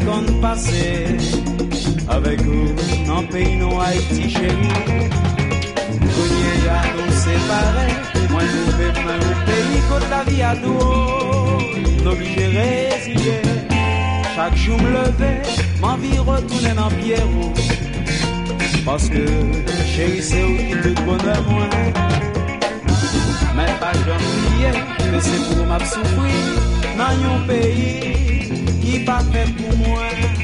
qu'on passé avec vous dans le pays non Haïti chérie. Cogné à nous séparer, moi nous vivons dans un pays côté la vie à nous, l'obligé résigner. Chaque jour me lever, m'envie retourner dans Pierrot. Parce que chérie c'est où qui tout bonheur moi. Mais pas j'en que c'est pour m'a souffrir dans un pays qui pas fait pour moi.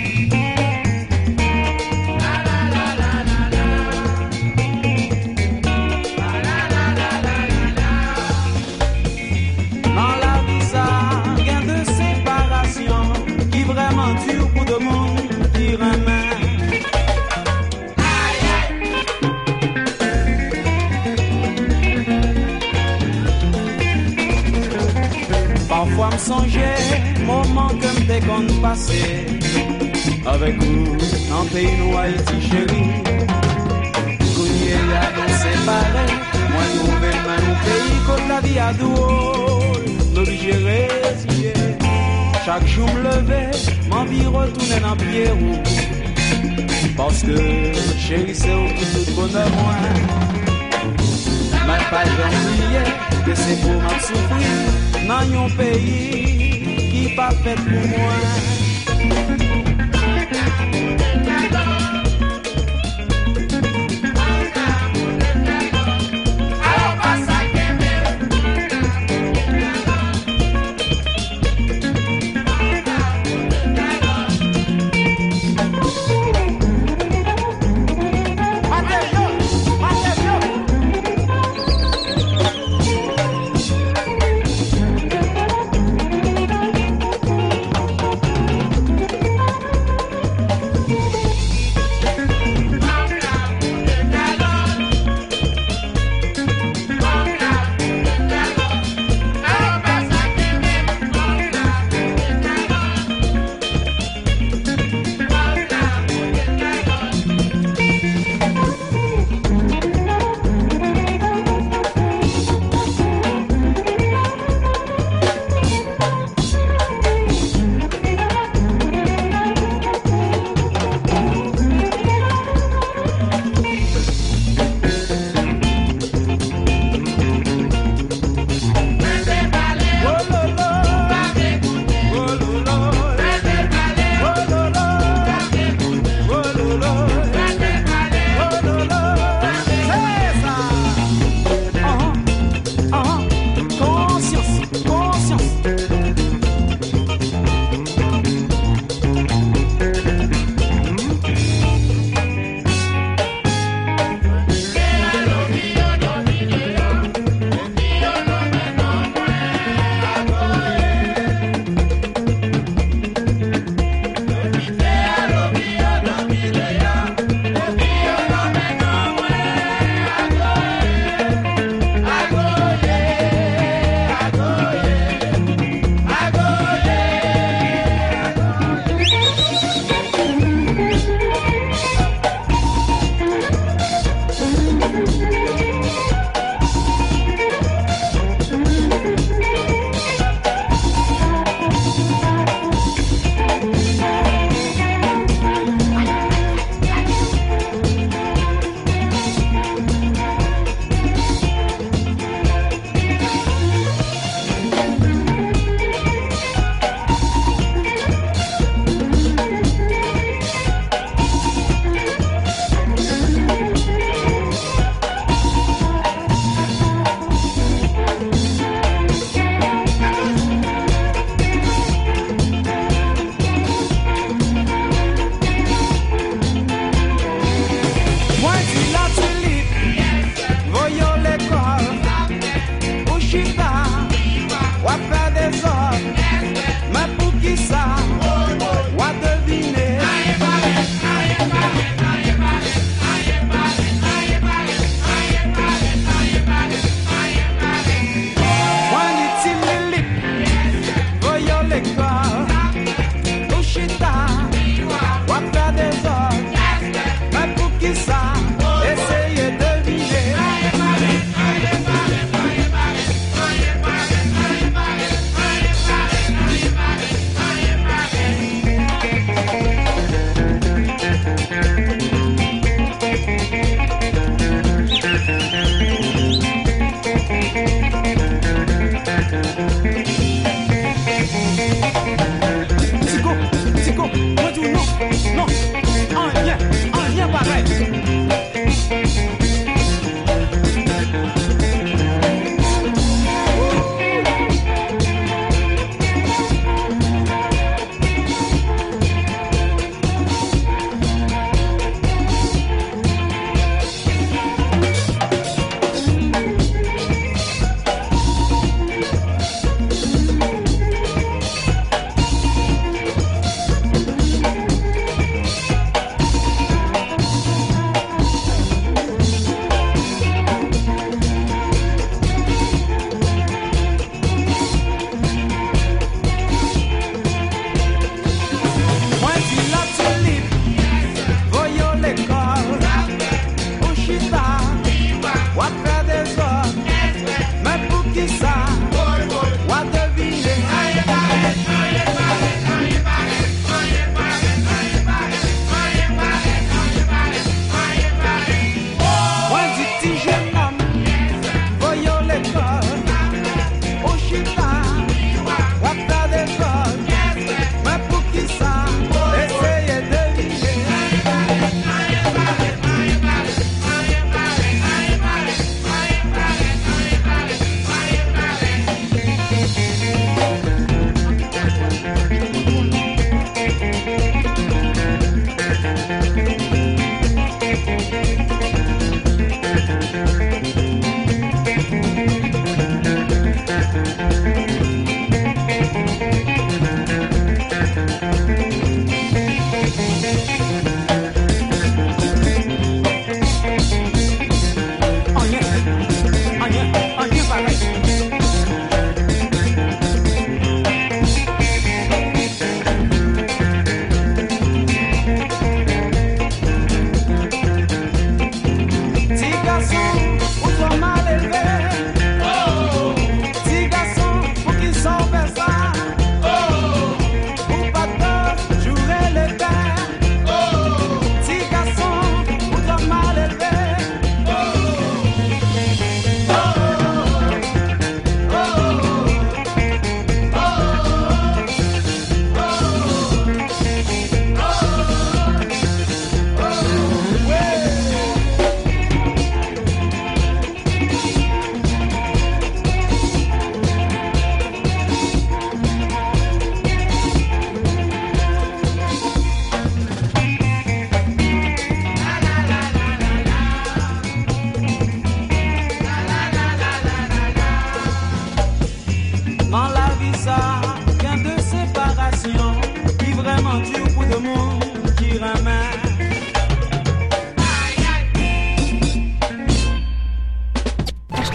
Dans la vie ça, gain de séparation qui vraiment dur pour de monde qui remet. Parfois me songer, moment que m'te qu'on passé avec vous, dans le pays nous Haïti chérie. Cogné à nous séparer, moi nous même dans un pays côté la vie à nous, l'obligé résigner. Chaque jour me lever, m'envie retourner dans Pierrot. Parce que chérie c'est où tout bonheur moi. Mais pas j'en que c'est pour m'a souffrir dans un pays qui pas fait pour moi.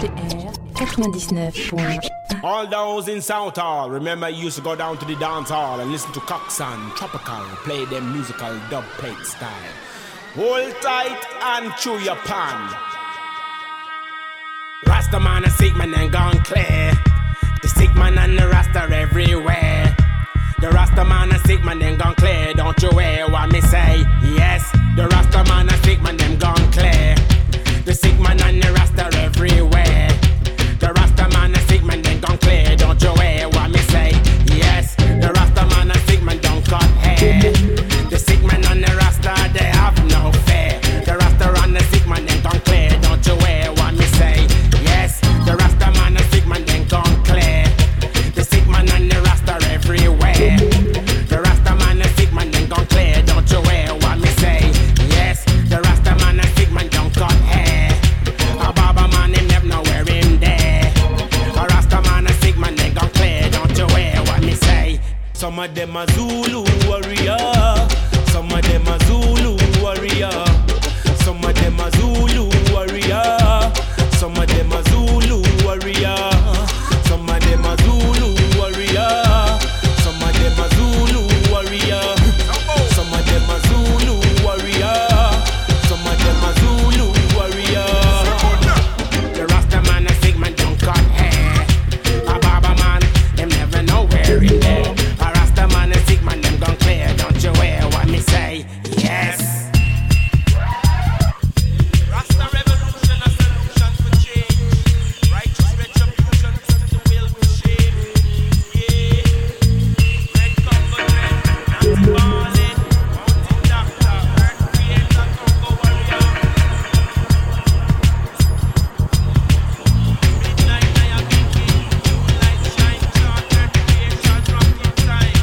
CIBL 99.1. All those in South Hall, remember you used to go down to the dance hall and listen to Coxsone, Tropical, play them musical dub plate style. Hold tight and chew your pan. Rasta man, a sick man and gone clear. The sick man and the Rasta everywhere. The Rasta man, a sick man and gone clear. Don't you hear what me say? Yes, the Rasta man, a sick man, them gone clear. The sick man and the Rasta everywhere. The Rasta man, a sick man, then gone clear. Don't you hear what me say? Yes, the Rasta man, a sick man, don't cut hair. The sick man and the Rasta, they have no fear. The Rasta and the sick man, then gone clear. Don't you hear what me say? Yes, the Rasta man, a sick man, then gone clear. The sick man and the Rasta everywhere. The Rasta man, a sick man, then gone clear. Don't you hear what me say? Yes, the Rasta man, a sick man, don't cut hair. A Baba man, him never know where him there. A Rasta man, a sick man, they gone clear. Don't you hear what me say? Some of them a Zulu warrior. Some of them a Zulu warrior. Some of them a Zulu warrior. Some of them a Zulu warrior. Some of them a Zulu warrior. Some of them a Zulu warrior. Some of them a Zulu warrior. Some of them a Zulu warrior. The Rasta man, a sick man, don't cut hair. A Baba man, them never know where in there. A Rasta man, a sick man, them gone clear. Don't you hear what me say? Yes. Rasta revolution, a solution for change. Righteous retribution, the will we shape. Yeah. Red Congo Red, Nancy Barley, Mountain Doctor, Earth Creator, Congo Warrior. Midnight Naya Biki, light shine, chartered creation, rocket time.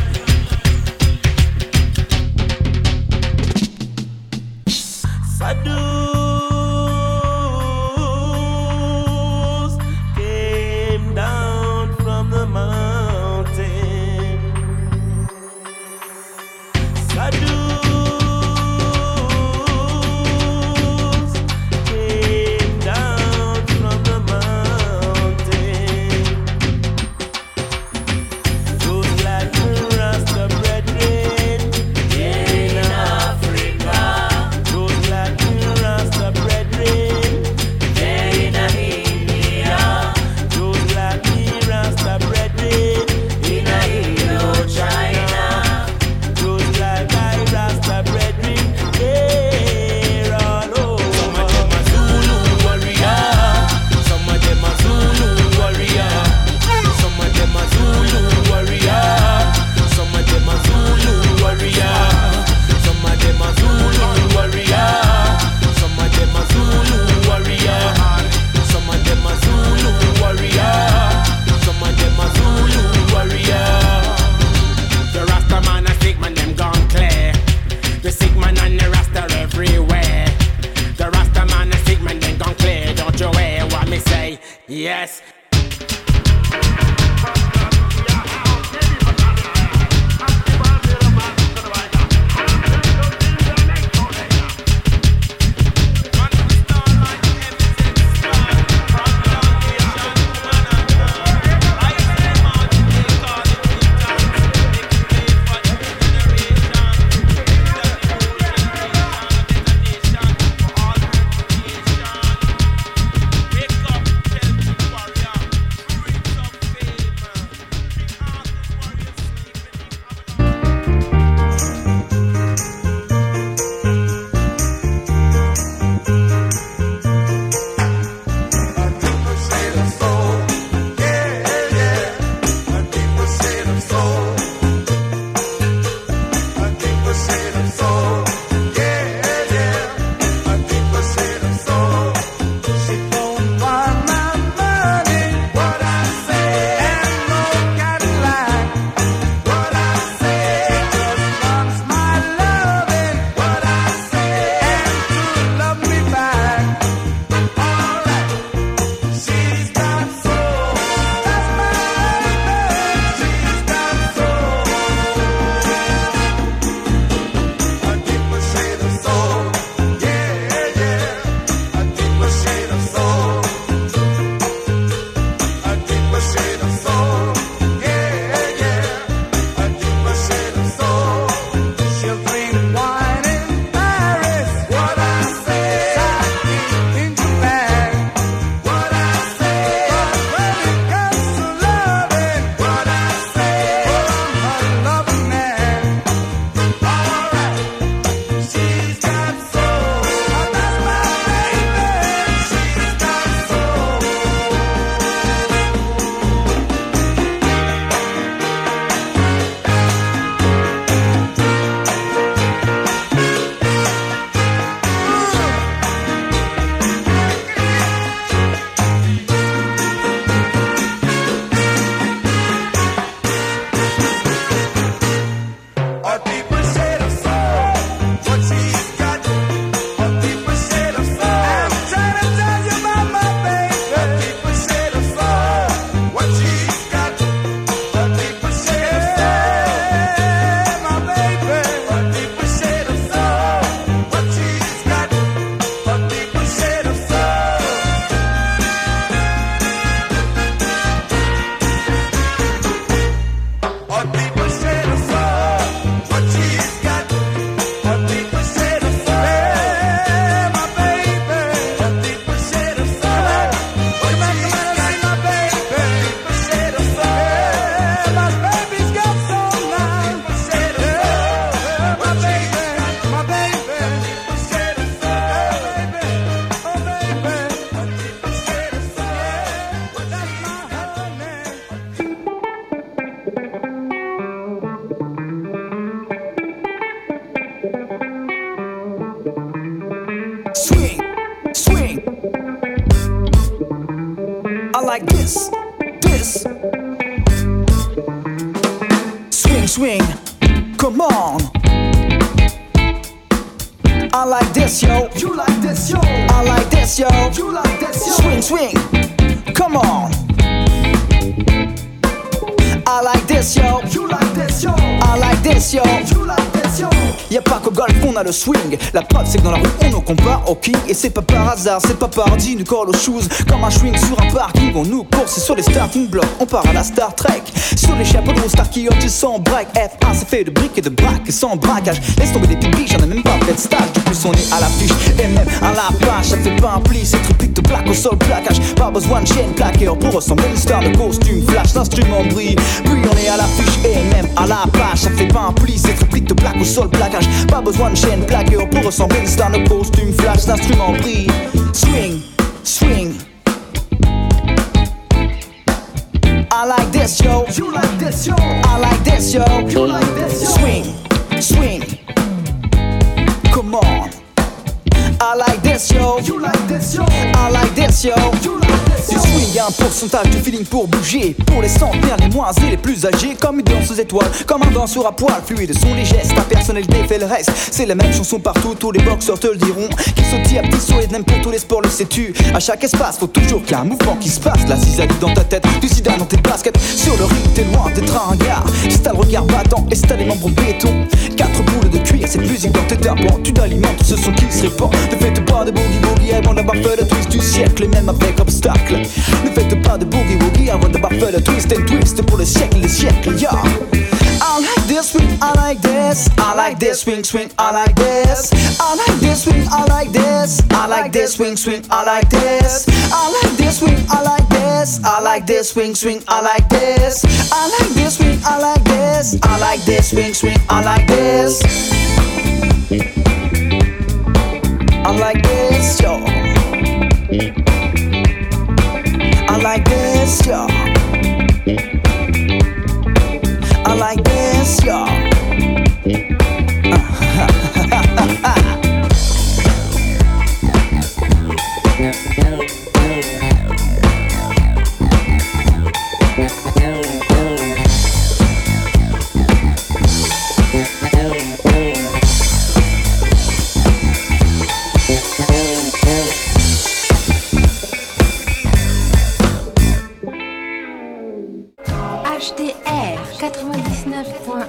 Sadus came down from the mountain. Sadus came down from the mountain. Just like the Rasta brethren in Africa. Just like the Rasta brethren in India. Just like the Rasta brethren in Indochina. Just like I Rasta brethren, they're all over. Some of them a Zulu warrior. Some of them a Zulu warrior. Some of them a Zulu warrior. Some of them a Zulu warrior. Some of them a Zulu warrior. Some of them a Zulu warrior. Some of them a Zulu warrior. Some of them a Zulu warrior. The Rasta man, a sick man, them gone clear. The sick man and the Rasta everywhere. The Rasta man, a sick man, them gone clear. Don't you hear what me say? Yes. Wake up, tell me warrior. I like this, this. Swing, swing, come on. I like this, yo. You like this, yo. I like this, yo. You like this, yo. Swing, swing, come on. I like this, yo. You like this, yo. I like this, yo. You like this, yo. Y'a pas qu'au golf on a le swing. La preuve c'est que dans la rue on nous compare au king. Et c'est pas par hasard, c'est pas par dit, nous colle aux shoes. Comme un swing sur un parking, on nous course sur les starting blocks. On part à la Star Trek. Sur les chapeaux de roue Starkey, tu sans break. F1 c'est fait de briques et de braques et sans braquage. Laisse tomber des pipis, j'en ai même pas fait de stage. Du plus on est à l'affiche et même à la page. Ça fait pas un pli, c'est triplique de plaque au sol plaquage. Pas besoin de chaîne plaqueur pour ressembler une star de costume flash. L'instrument brille, puis on est à l'affiche et même à la page. Ça fait pas un pli, c'est triplique de plaque au sol plaquage. Pas besoin de chaîne plaqueur pour ressembler une star de costume flash. L'instrument brille, swing, swing. I like this, yo. You like this, yo. I like this, yo. You like this, yo. Swing, swing. Come on. I like this, yo. You like this, yo. I like this, yo. You like this, yo. Du swing, y'a un pourcentage de feeling pour bouger. Pour les centenaires, les moins et les plus âgés. Comme une danse aux étoiles, comme un danseur à poil. Fluide sont les gestes, ta personnalité fait le reste. C'est la même chanson partout, tous les boxeurs te le diront. Qui sautille à petits sauts et même pour tous les sports, le sais-tu. À chaque espace, faut toujours qu'il y ait un mouvement qui se passe. La cisaille dans ta tête, du sida dans tes baskets. Sur le ring, t'es loin d'être un gars. Si t'as le regard battant et si t'as les membres en béton. 4 boules de cuir, cette musique dans tes tympans. Tu t'alimentes ce son qui se répand. Ne faites pas de boogie-woogie avant d'avoir fait le twist du siècle. Et même avec obstacle. Ne faites pas de boogie-woogie avant d'avoir fait le twist and twist pour le siècle, les siècles, yeah. I like this swing, I like this. I like this swing, swing, I like this. I like this swing, I like this. I like this swing, swing, I like this. I like this swing, I like this. I like this swing, swing, I like this. I like this swing, I like this. I like this swing, swing, I like this. I like this, yo. I like this, yo. I like this, yo. HDR 99.1.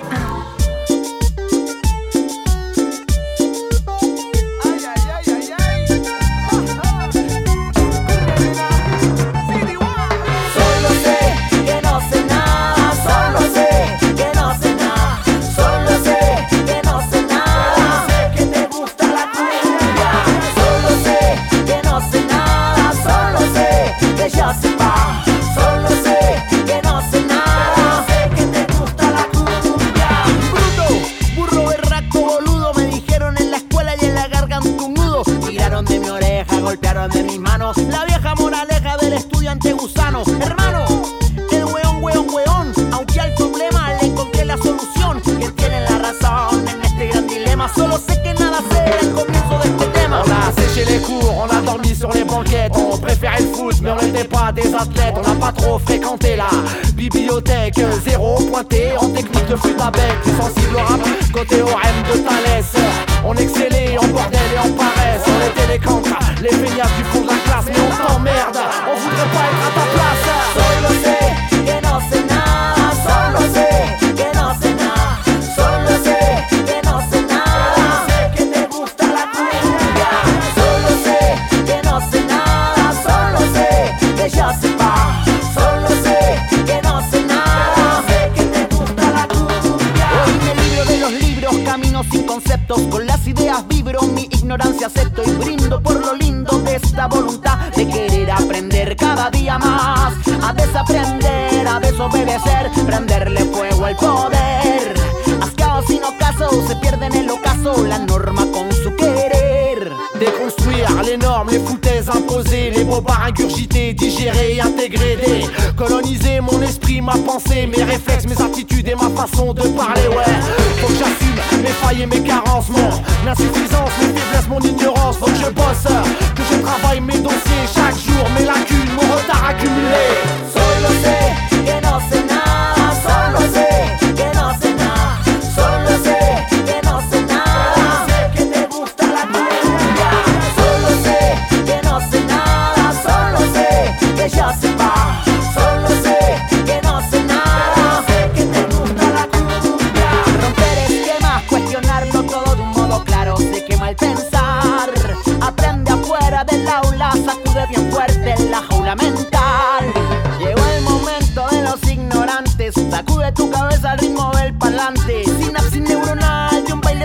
Golpearon de mis manos la vieja moraleja del estudiante gusano. Hermano, el weón, aunque al problema le encontré la solución. Que tienen la razón en este gran dilema. Solo sé que nada será el comienzo de este tema. On a séché les cours, on a dormi sur les banquettes. On préférait le foot, mais on n'était pas des athlètes. On n'a pas trop fréquenté la bibliothèque. Zéro pointé en technique de flûte à bec. Sensible au rap, côté OM de Thalès. On excellait en bordel et en paresse. On était les cancres, les feignasses du fond de la classe. Mais on t'emmerde, on voudrait pas être à ta place. Solo sé que no sé nada. Solo sé que no sé nada. Solo sé que no sé nada. Sé que te gusta la cumbia. Solo sé que no sé nada. Solo sé que yo sé pas. Solo sé que no sé nada. Sé que te gusta la cumbia. Hoy me libro de los libros, camino sin conceptos. Con las ideas vibro, mi ignorancia acepto y brindo por lo lindo de esta voluntad de querer aprender cada día más, a desaprender, a desobedecer, prenderle fuego al poder. Haz caos y no caso, se pierde en el ocaso la norma con su querer. Déconstruire les normes, les foutaises imposées, les bobards ingurgités, digérés, intégrés, décoloniser mon esprit, ma pensée, mes réflexes, mes attitudes et ma façon de parler, ouais. Faut que j'assume mes failles et mes carences, mon insuffisance, mes faiblesses, mon ignorance. Faut que je bosse, que je travaille mes dossiers chaque jour, mes lacunes, mon retard accumulé.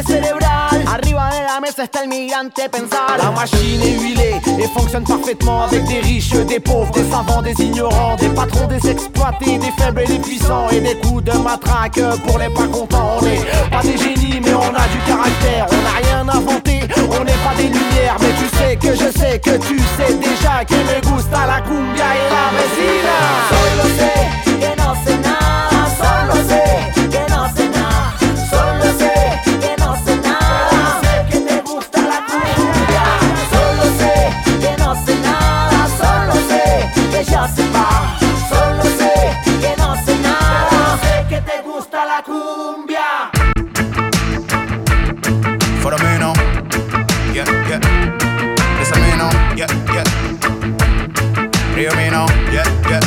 cérébrale. Arriba de la mesa está el migrante pensar. La machine est huilée et fonctionne parfaitement avec des riches, des pauvres, des savants, des ignorants, des patrons, des exploités, des faibles et des puissants, et des coups de matraque pour les pas contents. On n'est pas des génies mais on a du caractère. On n'a rien inventé, on n'est pas des lumières, mais tu sais que je sais que tu sais déjà que me gusta la cumbia et la vecina. Solo sé que no sé nada, solo sé que no sé nada, solo sé que no sé nada, sé que te gusta la cumbia. Solo sé que no sé nada, solo sé que ya se va, solo sé que no sé nada, sé que te gusta la cumbia. For the man, yeah, yeah. Listen, man, yeah, yeah. Rio Mino, yeah, yeah.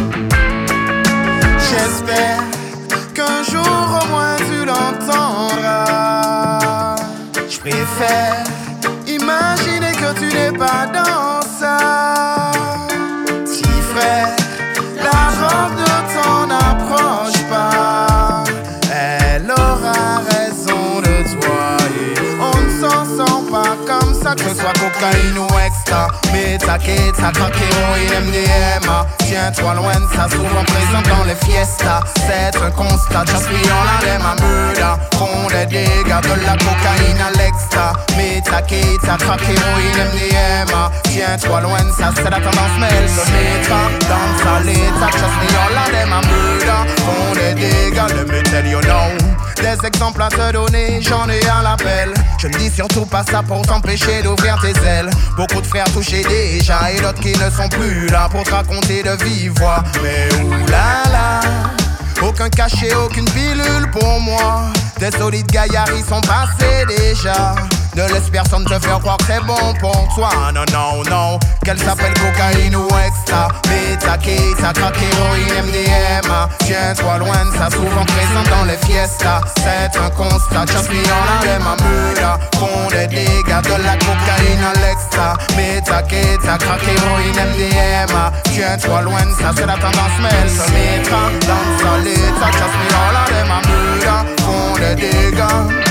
J'espère qu'un jour au moins tu l'entendras. Je préfère imaginer que tu n'es pas dans ça. Petit frère, la robe ne t'en approche pas. Elle aura raison de toi et on ne s'en sent pas comme ça. Que ce soit cocaïne ou extra, méta, keta, crack, héroïne, MDMA. Tiens-toi loin de ça, souvent présent dans les fiestas. C'est un constat, j'aspire la même à Muda. Font des dégâts, de la cocaïne à l'extra. Méta, keta, crack, héroïne, MDMA. Tiens-toi loin de ça, c'est la tendance, mais elle se mettra dans sa l'état. J'aspire la même à Muda. Font des dégâts, let me tell you now. Des exemples à te donner, j'en ai à l'appel. Je ne dis surtout pas ça pour t'empêcher d'ouvrir tes ailes. Beaucoup de frères touchés déjà et d'autres qui ne sont plus là pour te raconter de vive voix. Mais oulala, aucun cachet, aucune pilule pour moi. Des solides gaillards ils sont passés déjà. Ne laisse personne te faire croire que c'est bon pour toi. Non, non, non, qu'elle s'appelle cocaïne ou extra. Méta, keta, crack, héroïne, MDMA. Tiens-toi loin de ça, souvent présent dans les fiestas. C'est un constat, j'aspire la même à Muda. Font des dégâts, de la cocaïne à l'extra. Méta, keta, crack, héroïne, MDMA. Tiens-toi loin de ça, c'est la tendance, mais elle se mettra dans sa l'état. J'aspire la même à Muda. Font des dégâts.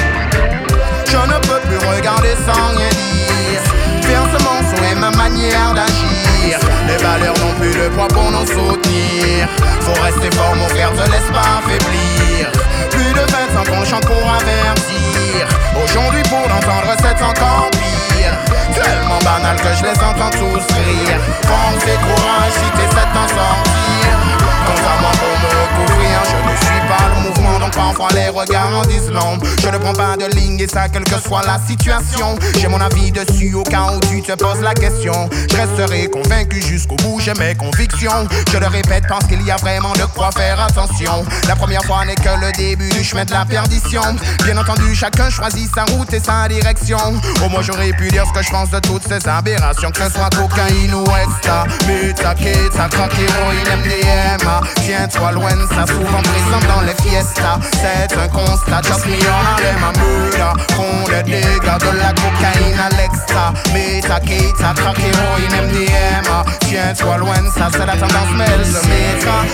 Je ne peux plus regarder sans rien dire. Faire ce morceau est ma manière d'agir. Les valeurs n'ont plus de poids pour nous soutenir. Faut rester fort mon frère, te laisse pas affaiblir. Plus de 20 ans qu'on chante pour avertir. Aujourd'hui pour l'entendre c'est encore pire. Tellement banal que je les entends tous rire. Force et courage si t'essaies d'en sortir. Contrairement pour me couvrir, je ne suis pas le mouvement. Donc parfois les regards en disent long. Je ne prends pas de ligne et ça quelle que soit la situation. J'ai mon avis dessus au cas où tu te poses la question. Je resterai convaincu jusqu'au bout, j'ai mes convictions. Je le répète parce qu'il y a vraiment de quoi faire attention. La première fois n'est que le début du chemin de la perdition. Bien entendu chacun choisit sa route et sa direction. Au moins j'aurais pu dire ce que je pense de toutes ces aberrations. Que ce soit cocaïne ou extra, méta, keta, crack, héroïne, MDMA. Tiens-toi loin de ça, souvent présent dans les fiestas. C'est un constat, j'aspire la même à Muda. Font des dégâts, de la cocaïne à l'extra. Méta, keta, crack, héroïne, MDMA. Tiens-toi loin de ça, c'est la tendance, mais elle se